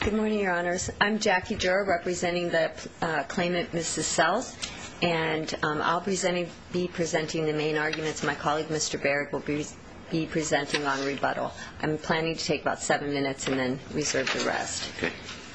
Good morning, Your Honors. I'm Jackie Jura, representing the claimant, Mrs. Sells, and I'll be presenting the main arguments. My colleague, Mr. Baird, will be presenting on rebuttal. I'm planning to take about 7 minutes and then reserve the rest. Okay.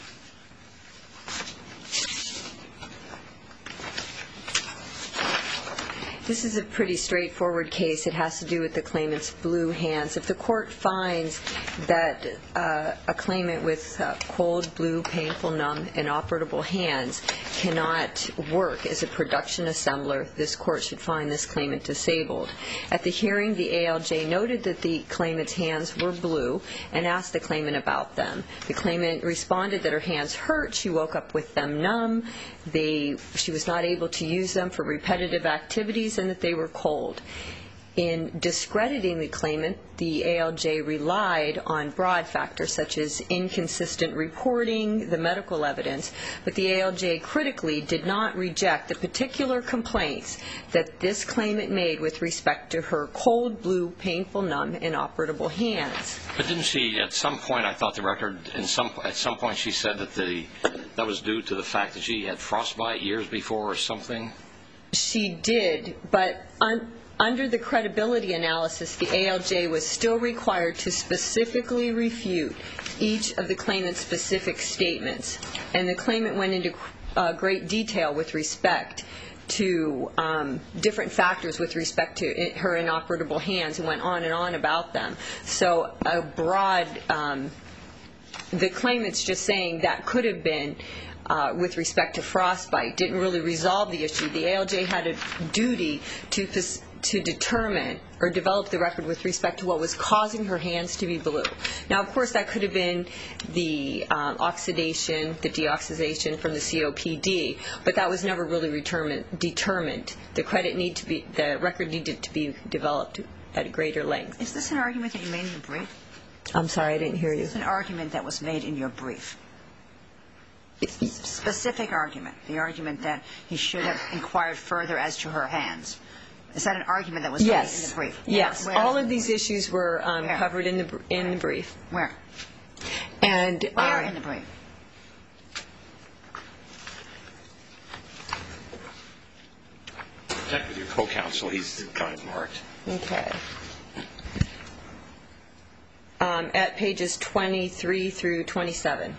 This is a pretty straightforward case. It has to do with the claimant's blue hands. If the court finds that a claimant with cold, blue, painful, numb, inoperable hands cannot work as a production assembler, this court should find this claimant disabled. At the hearing, the ALJ noted that the claimant's hands were blue and asked the claimant about them. The claimant responded that her hands hurt. She woke up with them numb. She was not able to use them for repetitive activities, and that they were cold. In discrediting the claimant, the ALJ relied on broad factors such as inconsistent reporting, the medical evidence, but the ALJ critically did not reject the particular complaints that this claimant made with respect to her cold, blue, painful, numb, inoperable hands. But didn't she, at some point, I thought the record, at some point she said that that was due to the fact that she had frostbite years before or something? She did, but under the credibility analysis, the ALJ was still required to specifically refute each of the claimant's specific statements. And the claimant went into great detail with respect to different factors with respect to her inoperable hands and went on and on about them. So a broad, the claimant's just saying that could have been with respect to frostbite didn't really resolve the issue. The ALJ had a duty to determine or develop the record with respect to what was causing her hands to be blue. Now, of course, that could have been the oxidation, the deoxidation from the COPD, but that was never really determined. The record needed to be developed at a greater length. Is this an argument that you made in your brief? I'm sorry, I didn't hear you. It's an argument that was made in your brief. Specific argument, the argument that he should have inquired further as to her hands. Is that an argument that was made in the brief? Yes. All of these issues were covered in the brief. Where? And where in the brief? Check with your co-counsel. He's got it marked. Okay. At pages 23 through 27.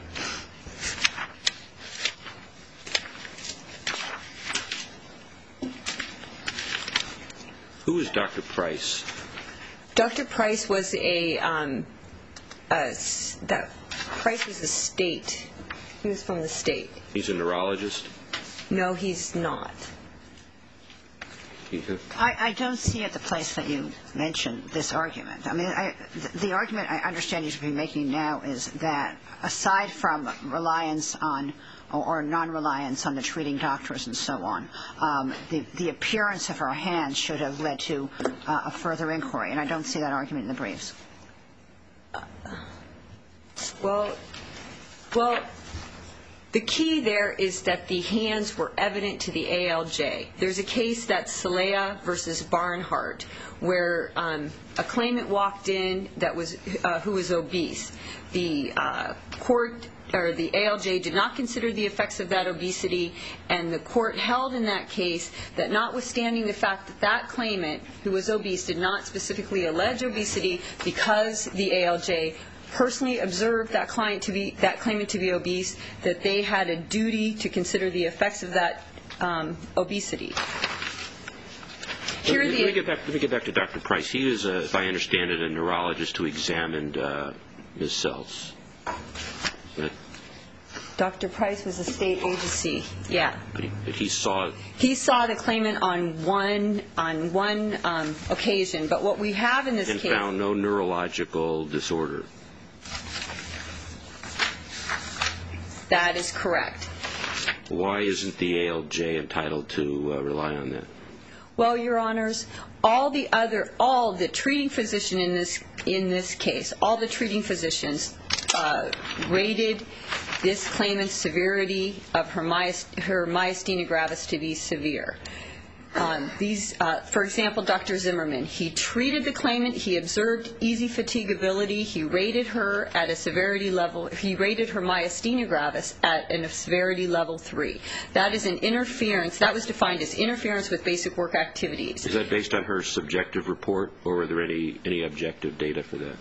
Who is Dr. Price? Dr. Price was Price was a state. He was from the state. He's a neurologist? No, he's not. I don't see at the place that you mentioned this argument. I mean, the argument I understand you should be making now is that aside from reliance on or non-reliance on the treating doctors and so on, the appearance of her hands should have led to a further inquiry, and I don't see that argument in the briefs. Well, the key there is that the hands were evident to the ALJ. There's a case that's Celaya versus Barnhart, where a claimant walked in who was obese. The court or the ALJ did not consider the effects of that obesity, and the court held in that case that notwithstanding the fact that that claimant who was obese did not specifically allege obesity, because the ALJ personally observed that claimant to be obese, that they had a duty to consider the effects of that obesity. Let me get back to Dr. Price. He was, if I understand it, a neurologist who examined Ms. Sells. Dr. Price was a state agency, yeah. But he saw the claimant on one occasion, but what we have in this case... And found no neurological disorder. That is correct. Why isn't the ALJ entitled to rely on that? Well, Your Honors, all the treating physician in this case, all the treating physicians rated this claimant's severity of her myasthenia gravis to be severe. For example, Dr. Zimmerman, he treated the claimant, he observed easy fatigability, he rated her at a severity level, he rated her myasthenia gravis at a severity level 3. That is an interference, that was defined as interference with basic work activities. Is that based on her subjective report, or are there any objective data for that?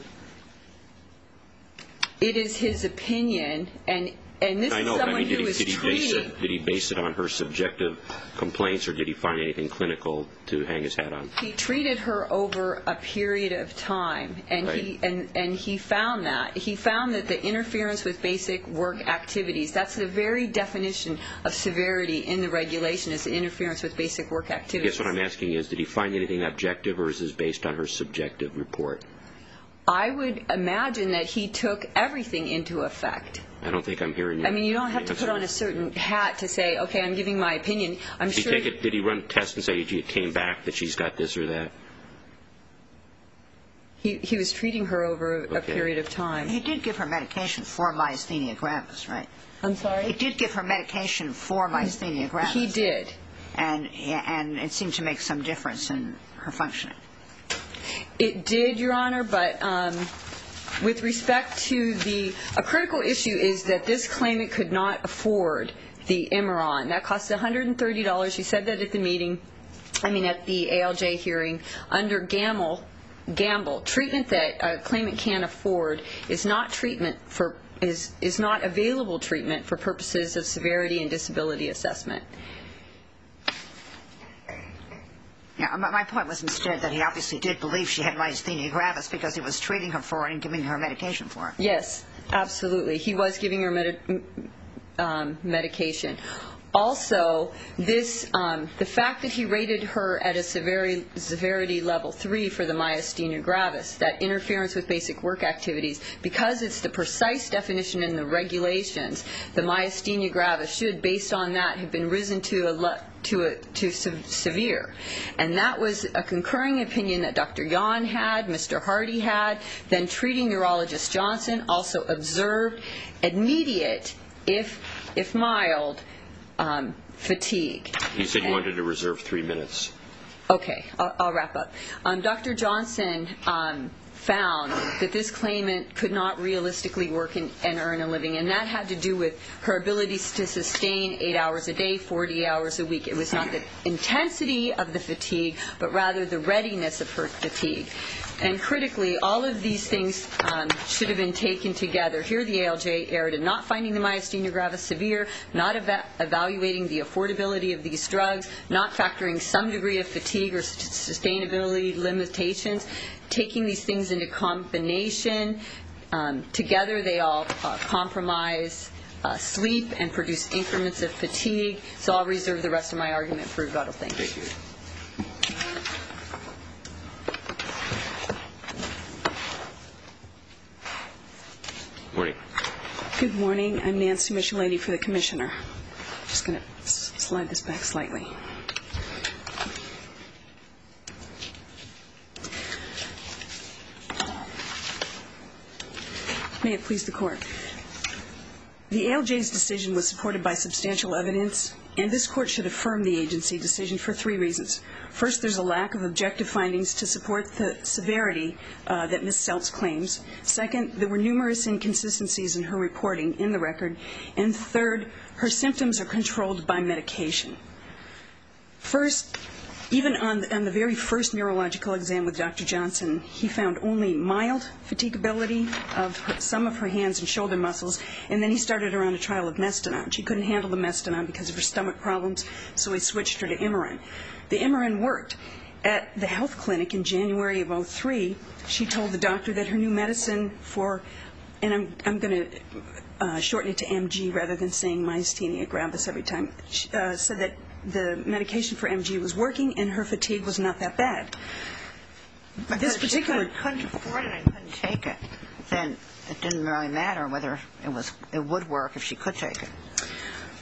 It is his opinion, and this is someone who was treating. Did he base it on her subjective complaints, or did he find anything clinical to hang his hat on? He treated her over a period of time, and he found that. He found that the interference with basic work activities, that's the very definition of severity in the regulation, is the interference with basic work activities. Yes, what I'm asking is, did he find anything objective, or is this based on her subjective report? I would imagine that he took everything into effect. I don't think I'm hearing you. I mean, you don't have to put on a certain hat to say, okay, I'm giving my opinion. I'm sure. Did he run tests and say, it came back that she's got this or that? He was treating her over a period of time. He did give her medication for myasthenia gravis, right? I'm sorry? He did give her medication for myasthenia gravis. He did. And it seemed to make some difference in her functioning. It did, Your Honor, but with respect to a critical issue is that this claimant could not afford the Imuron. That cost $130. She said that at the meeting, at the ALJ hearing. Under Gamble, treatment that a claimant can't afford is not available treatment for purposes of severity and disability assessment. Yeah, my point was instead that he obviously did believe she had myasthenia gravis because he was treating her for it and giving her medication for it. Yes, absolutely. He was giving her medication. Also, the fact that he rated her at a severity level 3 for the myasthenia gravis, that interference with basic work activities, because it's the precise definition in the regulations, the myasthenia gravis should, based on that, have been risen to severe. And that was a concurring opinion that Dr. Yon had, Mr. Hardy had. Then treating neurologist Johnson also observed immediate, if mild, fatigue. You said you wanted to reserve 3 minutes. Okay, I'll wrap up. Dr. Johnson found that this claimant could not realistically work and earn a living, and that had to do with her ability to sustain 8 hours a day, 40 hours a week. It was not the intensity of the fatigue, but rather the readiness of her fatigue. And critically, all of these things should have been taken together. Here the ALJ erred in not finding the myasthenia gravis severe, not evaluating the affordability of these drugs, not factoring some degree of fatigue or sustainability limitations, taking these things into combination. Together they all compromise sleep and produce increments of fatigue. So I'll reserve the rest of my argument for rebuttal. Thank you. Thank you. Morning. Good morning. I'm Nancy Michelini for the Commissioner. Just going to slide this back slightly. May it please the Court. The ALJ's decision was supported by substantial evidence, and this Court should affirm the agency decision for 3 reasons. First, there's a lack of objective findings to support the severity that Ms. Seltz claims. Second, there were numerous inconsistencies in her reporting in the record. And third, her symptoms are controlled by medication. First, even on the very first neurological exam with Dr. Johnson, he found only mild fatigability of some of her hands and shoulder muscles, and then he started her on a trial of Mestinon. She couldn't handle the Mestinon because of her stomach problems, so he switched her to Imuron. The Imuron worked. At the health clinic in January of 2003, she told the doctor that her new medicine for, and I'm going to shorten it to MG rather than saying myasthenia gravis every time, said that the medication for MG was working and her fatigue was not that bad. But this particular if she couldn't afford it and couldn't take it, then it didn't really matter whether it would work if she could take it.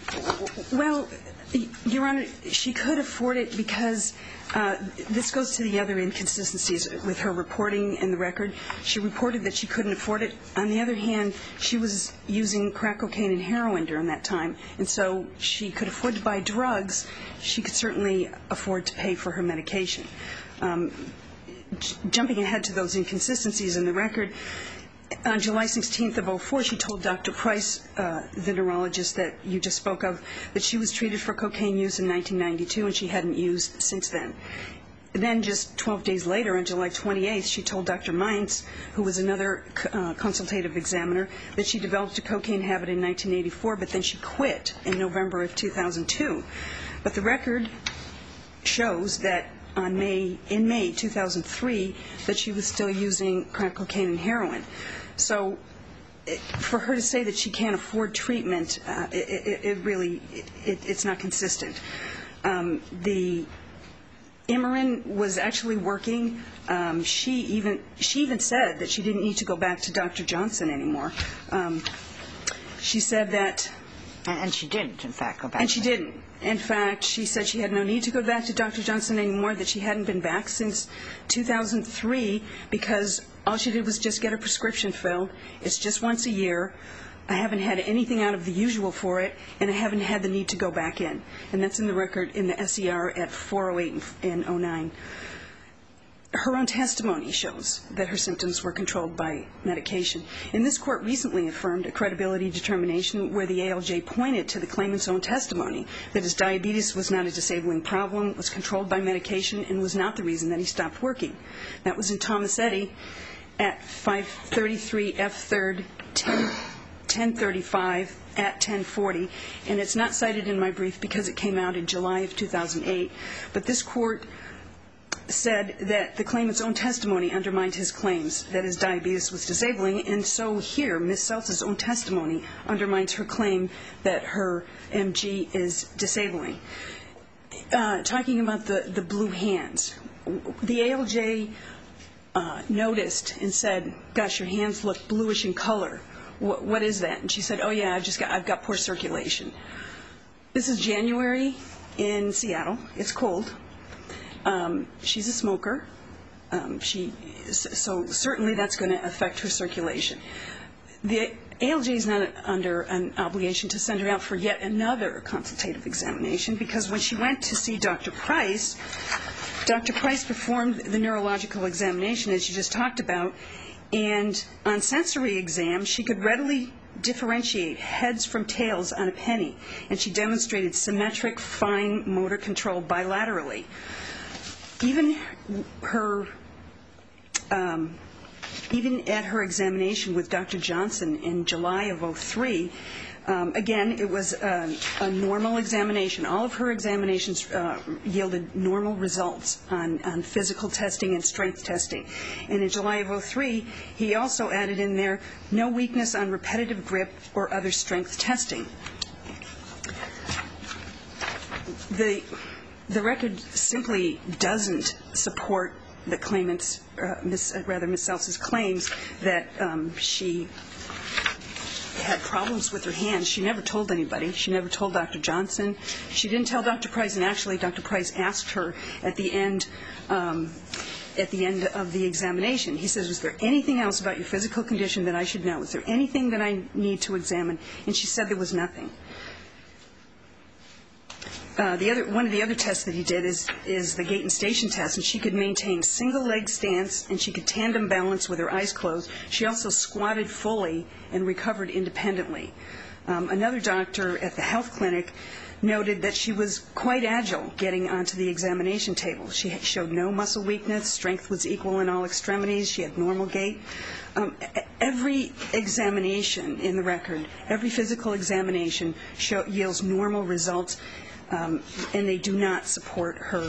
Well, Your Honor, she could afford it because this goes to the other inconsistencies with her reporting in the record. She reported that she couldn't afford it. On the other hand, she was using crack cocaine and heroin during that time, and so she could afford to buy drugs. She could certainly afford to pay for her medication. Jumping ahead to those inconsistencies in the record, on July 16th of 2004, she told Dr. Price, the neurologist that you just spoke of, that she was treated for cocaine use in 1992 and she hadn't used since then. Then just 12 days later, on July 28th, she told Dr. Mines, who was another consultative examiner, that she developed a cocaine habit in 1984, but then she quit in November of 2002. But the record shows that in May 2003, that she was still using crack cocaine and heroin. So for her to say that she can't afford treatment, it's not consistent. The Imarin was actually working. She even said that she didn't need to go back to Dr. Johnson anymore. She said that... And she didn't, in fact, go back. And she didn't. In fact, she said she had no need to go back to Dr. Johnson anymore, that she hadn't been back since 2003 because all she did was just get a prescription filled. It's just once a year. I haven't had anything out of the usual for it, and I haven't had the need to go back in. And that's in the record in the SER at 408 and 09. Her own testimony shows that her symptoms were controlled by medication. And this court recently affirmed a credibility determination where the ALJ pointed to the claimant's own testimony that his diabetes was not a disabling problem, was controlled by medication, and was not the reason that he stopped working. That was in Tomasetti at 533 F. 3rd, 1035 at 1040. And it's not cited in my brief because it came out in July of 2008. But this court said that the claimant's own testimony undermined his claims that his diabetes was disabling, and so here, Ms. Seltz's own testimony undermines her claim that her MG is disabling. Talking about the blue hands, the ALJ noticed and said, gosh, your hands look bluish in color. What is that? And she said, oh yeah, I've got poor circulation. This is January in Seattle. It's cold. She's a smoker, so certainly that's going to affect her circulation. The ALJ is not under an obligation to send her out for yet another consultative examination because when she went to see Dr. Price performed the neurological examination, as you just talked about, and on sensory exam, she could readily differentiate heads from tails on a penny, and she demonstrated symmetric, fine motor control bilaterally. Even at her examination with Dr. Johnson in July of 2003, again, it was a normal examination. All of her examinations yielded normal results on physical testing and strength testing. And in July of 2003, he also added in there no weakness on repetitive grip or other strength testing. The record simply doesn't support the claimant's, Ms. Seltz's claims that she had problems with her hands. She never told anybody. She never told Dr. Johnson. She didn't tell Dr. Price, and actually Dr. Price asked her at the end of the examination. He says, is there anything else about your physical condition that I should know? Is there anything that I need to examine? And she said there was nothing. One of the other tests that he did is the gait and station test, and she could maintain single leg stance and she could tandem balance with her eyes closed. She also squatted fully and recovered independently. Another doctor at the health clinic noted that she was quite agile getting onto the examination table. She showed no muscle weakness. Strength was equal in all extremities. She had normal gait. Every examination in the record, every physical examination yields normal results. And they do not support her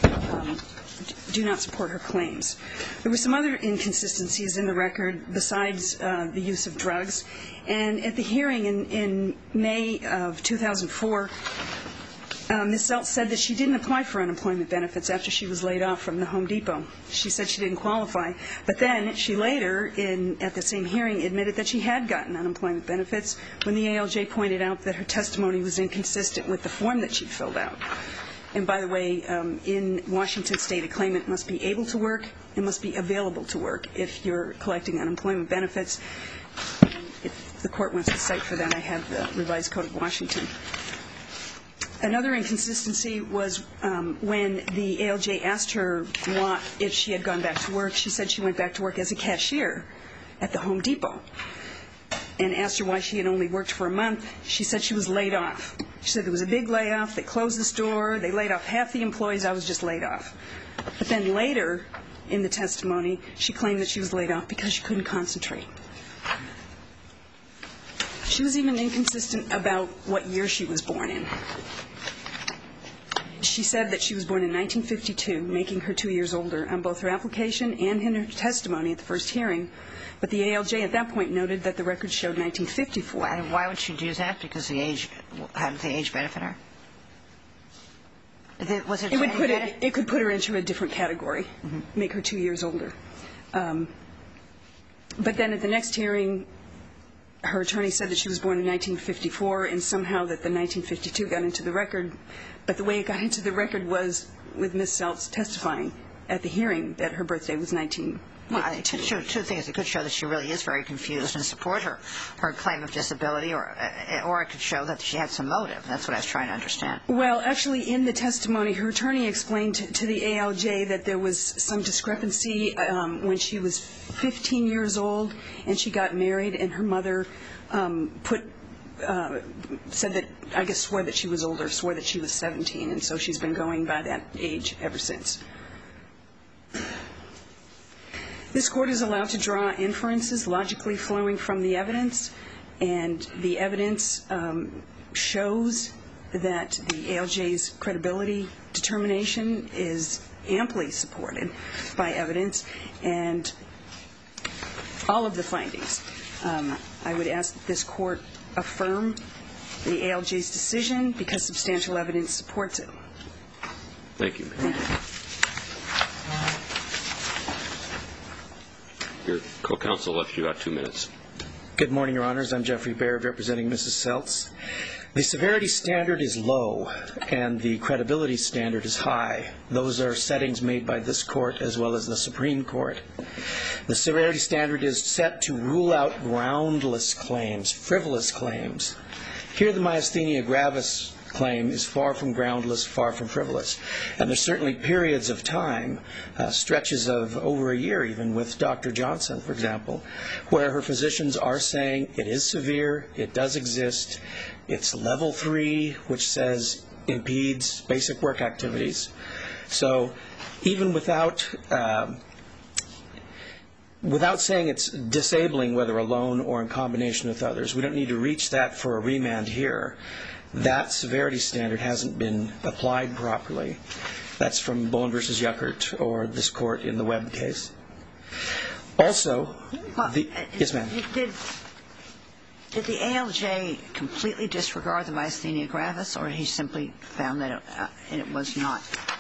claims. There were some other inconsistencies in the record besides the use of drugs. And at the hearing in May of 2004, Ms. Seltz said that she didn't apply for unemployment benefits after she was laid off from the Home Depot. She said she didn't qualify. But then she later, at the same hearing, admitted that she had gotten unemployment benefits when the ALJ pointed out that her testimony was inconsistent with the form that she'd filled out. And by the way, in Washington State, a claimant must be able to work and must be available to work if you're collecting unemployment benefits. If the court wants to cite for that, I have the revised Code of Washington. Another inconsistency was when the ALJ asked her if she had gone back to work. She said she went back to work as a cashier at the Home Depot, and asked her why she had only worked for a month. She said she was laid off. She said there was a big layoff. They closed the store. They laid off half the employees. I was just laid off. But then later in the testimony, she claimed that she was laid off because she couldn't concentrate. She was even inconsistent about what year she was born in. She said that she was born in 1952, making her 2 years older on both her application and in her testimony at the first hearing. But the ALJ at that point noted that the record showed 1954. And why would she do that? Because hadn't the age benefit her? It could put her into a different category, make her 2 years older. But then at the next hearing, her attorney said that she was born in 1954, and somehow that the 1952 got into the record. But the way it got into the record was with Ms. Seltz testifying at the hearing that her birthday was 1952. Well, two things. It could show that she really is very confused and support her claim of disability, or it could show that she had some motive. That's what I was trying to understand. Well, actually, in the testimony, her attorney explained to the ALJ that there was some discrepancy when she was 15 years old and she got married, and her mother said that, I guess, swore that she was older, swore that she was 17, and so she's been going by that age ever since. This court is allowed to draw inferences logically flowing from the evidence, and the evidence shows that the ALJ's credibility determination is amply supported by evidence and all of the findings. I would ask that this court affirm the ALJ's decision because substantial evidence supports it. Thank you. Thank you. Your co-counsel left you about 2 minutes. Good morning, Your Honors. I'm Jeffrey Baird, representing Mrs. Seltz. The severity standard is low, and the credibility standard is high. Those are settings made by this court as well as the Supreme Court. The severity standard is set to rule out groundless claims, frivolous claims. Here, the myasthenia gravis claim is far from groundless, far from frivolous. And there's certainly periods of time, stretches of over a year even, with Dr. Johnson, for example, where her physicians are saying it is severe, it does exist, it's level 3, which says impedes basic work activities. So even without saying it's disabling, whether alone or in combination with others, we don't need to reach that for a remand here. That severity standard hasn't been applied properly. That's from Bowen v. Yuckert or this court in the Webb case. Also, yes, ma'am. Did the ALJ completely disregard the myasthenia gravis, or he simply found that it was not?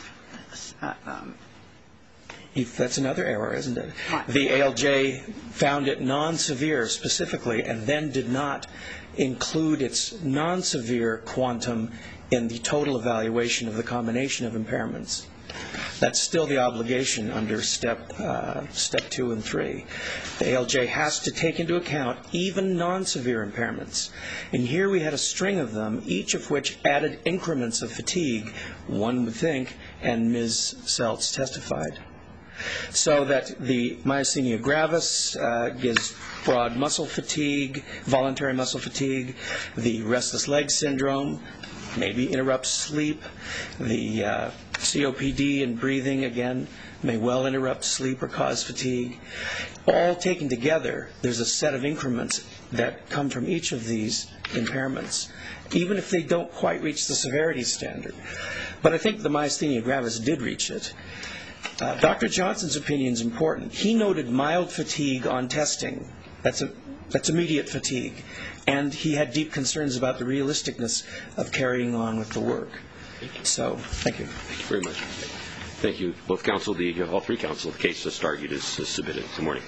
That's another error, isn't it? The ALJ found it non-severe specifically and then did not include its non-severe quantum in the total evaluation of the combination of impairments. That's still the obligation under step 2 and 3. The ALJ has to take into account even non-severe impairments. And here we had a string of them, each of which added increments of fatigue, one would think, and Ms. Seltz testified. So that the myasthenia gravis gives broad muscle fatigue, voluntary muscle fatigue. The restless leg syndrome maybe interrupts sleep. The COPD and breathing, again, may well interrupt sleep or cause fatigue. All taken together, there's a set of increments that come from each of these impairments, even if they don't quite reach the severity standard. But I think the myasthenia gravis did reach it. Dr. Johnson's opinion is important. He noted mild fatigue on testing. That's immediate fatigue. And he had deep concerns about the realisticness of carrying on with the work. So, thank you. Thank you very much. Thank you, both counsel. All three counsel. The case just argued is submitted. Good morning.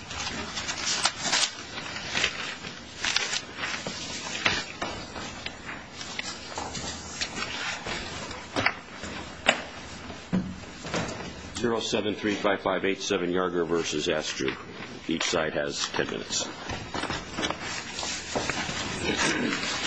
Zero 73557 Yarger versus Astru. Each side has 10 minutes.